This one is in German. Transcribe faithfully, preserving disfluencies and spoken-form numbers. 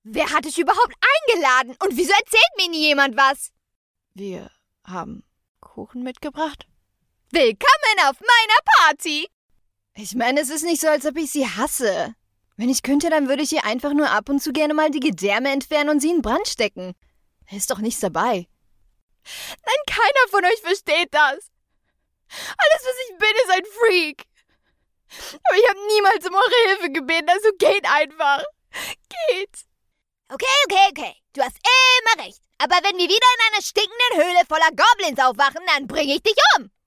Wer hat dich überhaupt eingeladen? Und wieso erzählt mir nie jemand was? Wir haben Kuchen mitgebracht. Willkommen auf meiner Party! Ich meine, es ist nicht so, als ob ich sie hasse. Wenn ich könnte, dann würde ich ihr einfach nur ab und zu gerne mal die Gedärme entfernen und sie in Brand stecken. Da ist doch nichts dabei. Nein, keiner von euch versteht das. Alles, was ich bin, ist ein Freak. Aber ich habe niemals um eure Hilfe gebeten, also geht einfach. Geht. Okay, okay, okay. Du hast immer recht. Aber wenn wir wieder in einer stinkenden Höhle voller Goblins aufwachen, dann bringe ich dich um.